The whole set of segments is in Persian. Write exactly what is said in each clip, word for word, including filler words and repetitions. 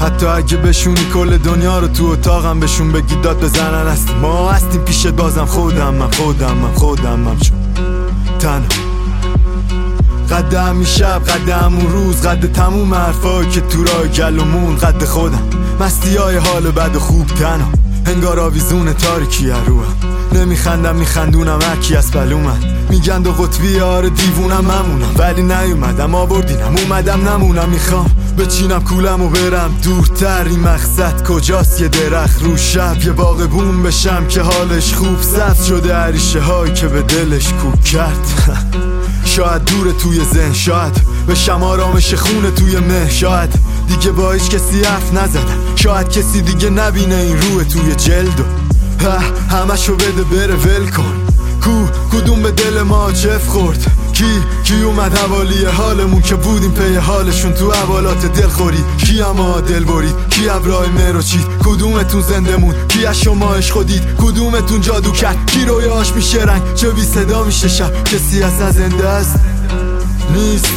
حتی اگه بشونی کل دنیا رو تو اتاقم بهشون بگی داد بزنن هستیم ما هستیم پیشت بازم خودم من خودم من خودم من چون تنها قد همین شب قد همون روز قد تموم حرفایی که تو راه گلومون قد خودم مستی های حال بد و خوب تنها انگار آویزون تاریکی روم نمیخندم میخندونم هرکی از بلومن میگن دو قطبی آره دیوونم ممونم ولی نیومدم آوردینم اومدم نمونم میخوام بچینم کولم و برم دورتر این مقصد کجاست یه درخت رو شب یه باغبون بشم که حالش خوب سبز شده عریشه هایی که به دلش کوک کرد شاید دوره توی ذهن شاید بشم آرامش خونه توی مه شاید دیگه با هیچ کسی حرف نزدم شاید کسی دیگه نبینه این روح توی جلدو همشو بده بره ول کن کو کدوم به دل ما چف خورد کی کی اومد حوالی حالمون که بودیم پی حالشون تو حوالات دل خوری کی اما دل برید کی ابرای مرو چید کدومتون زنده مون کی از شما عشق دید کدومتون جادو کرد کی رویاش میشه رنگ چه بی صدا میشه شب کسی از زنده است نیست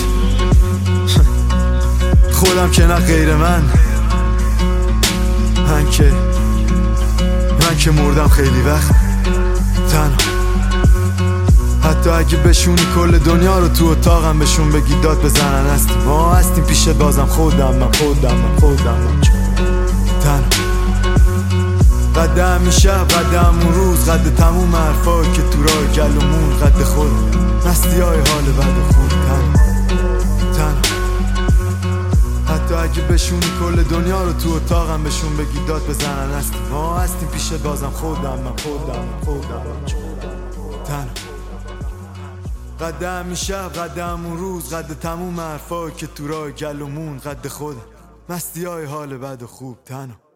خودم که نه غیر من من که من که مردم خیلی وقت تنها حتی اگه بشونی کل دنیا رو تو اتاقم بهشون بگی داد بزنن هستیم ما هستیم پیشت بازم خودم من خودم من خودم من تنها قد همین شب قد همون روز قد تموم حرفایی که تو راه گلومون قد خود مستی های حال بد و خوب تنها تنها حتی اگه بشونی کل دنیا رو تو اتاقم بهشون بگی داد بزنن هستیم ما هستیم پیشت بازم خودم من خودم من خودم من تنها قد همین شب قد همون روز قد تموم حرفایی که تو راه گلومون قد خودم مستی های حال بد و خوب تنها